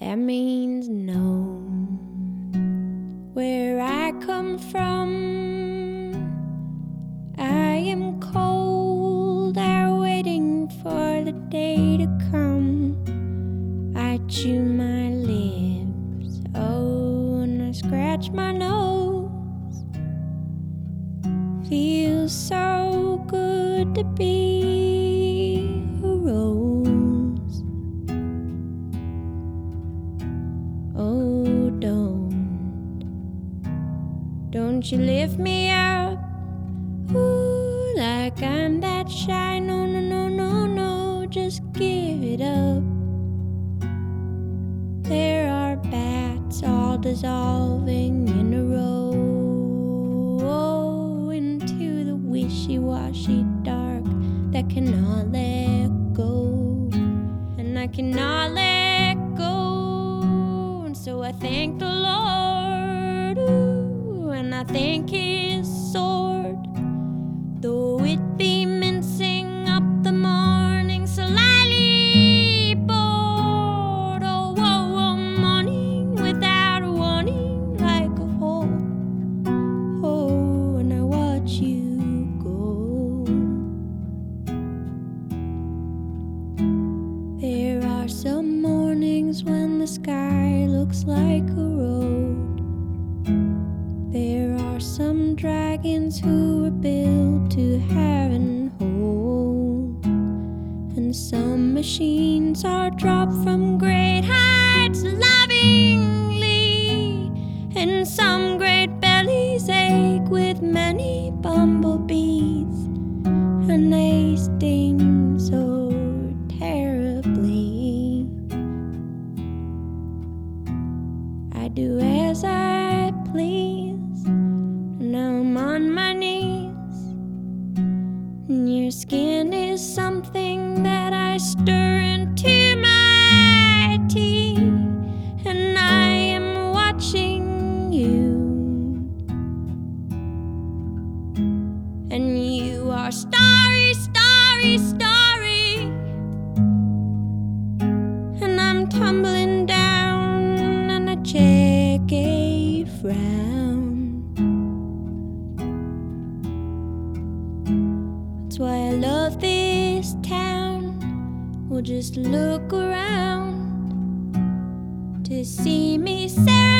that means no. Where I come from, I am cold, I'm waiting for the day to come. I chew my lips, oh, and I scratch my nose. Feels so good to be a rose. Oh, don't you lift me up, ooh, like I'm that shy. No, no, no, no, no, just give it up. There are bats all dissolving in a row into the wishy-washy dark that cannot let go, and I cannot let go. And so I thank the Lord, ooh, and I thank His sword, though it be mincing up the morning slightly bored. Oh, oh, oh, morning without a warning, like a hole. Oh, and I watch you go. There are some mornings when the sky looks like a road. There are some dragons who were built to have and hold, and some machines are dropped from great heights lovingly, and some great bellies ache with many bumblebees, and they sting so terribly. I do as I please, now I'm on my knees, and your skin is something that I stir into my tea, and I am watching you, and you are starry, starry, starry, and I'm tumbling down, and I check a frown. That's why I love this town. We'll just look around to see me, Sarah.